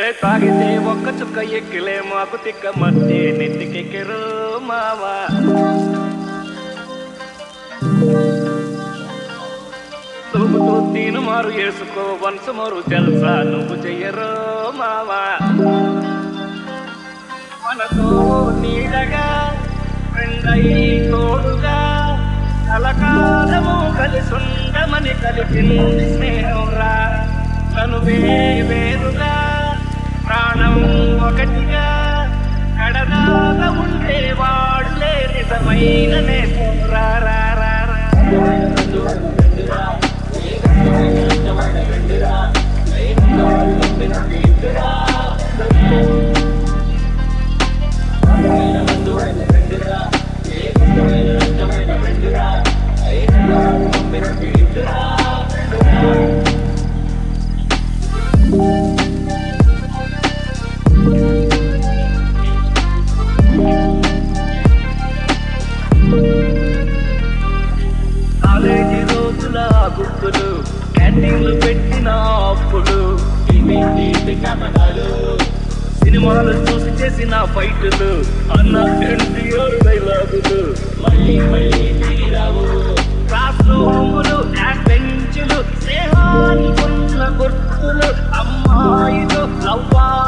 తాగితే ఒక్క చుక్క ఎక్కిలే మాకు తిక్క మధ్య నెత్తికెక్కిరు మావా తూగుతూ తీను మారు వేసుకో వన్స్ మరు తెలుసా నువ్వు చెయ్యరు మావా మనతో నీడగా ఫ్రెండయి తోడుగా కలకాలము కలిసుండమని కలిపింది స్నేహంరా తను వేరుగా ప్రాణం ఒకటిగా కడదాగా ఉండేవాడు లే నిజమైన నేసం రా రా రా రా. కాలేజీ రోజుల గుర్తులు క్యాంటీన్లు పెట్టిన అప్పులు సినిమాలు చూసి చేసిన ఫైట్లు అన్న ఎన్టీఆర్ డైలాగులు క్లాస్ రూములు బెంచులు స్నేహానికి ఉన్న గుర్తులు అమ్మాయిలు లవ్వా